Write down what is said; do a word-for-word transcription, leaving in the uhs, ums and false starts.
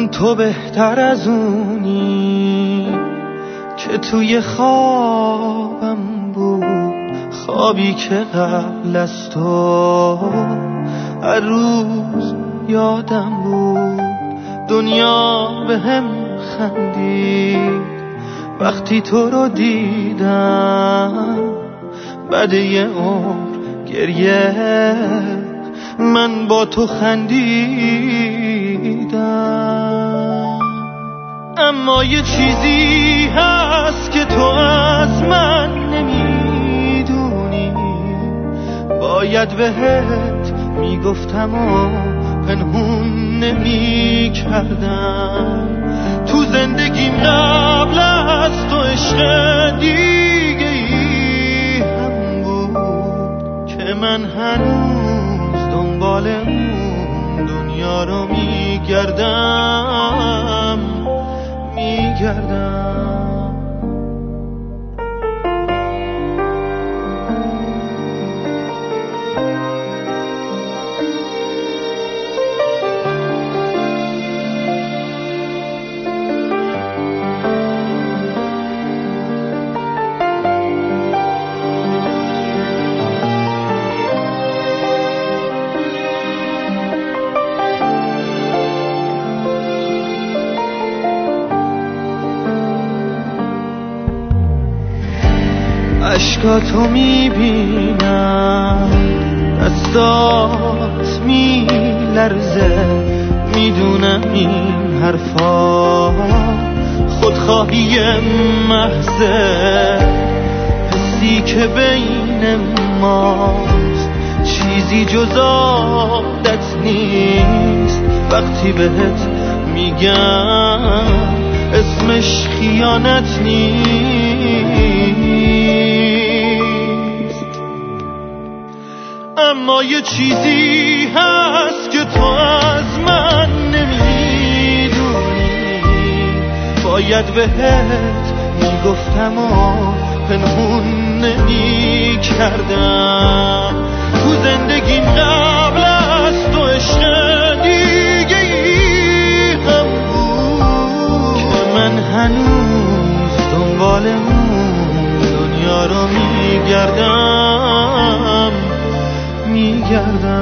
تو بهتر از اونی که توی خوابم بود، خوابی که قبل از تو هر روز یادم بود. دنیا به هم خندید وقتی تو رو دیدم، بعد یه عمر گریه من با تو خندیدم. اما یه چیزی هست که تو از من نمیدونی، باید بهت میگفتم و پنهون نمی کردم. تو زندگیم قبل از تو عشق دیگه ای هم بود که من هنوز دنبال اون دنیا رو میگردم میگردم. عشقاتو میبینم، دستات میلرزه، میدونم این حرفا خودخواهی محضه. حسی که بین ماست چیزی جز عادت نیست، وقتی بهت میگم اسمش خیانت نیست. اما یه چیزی هست که تو از من نمیدونی، باید بهت میگفتم و پنهون نمی کردم. تو زندگیم قبل از تو عشق دیگه ای هم بود که من هنوز دنبال اون دنیا رو میگردم میگردم.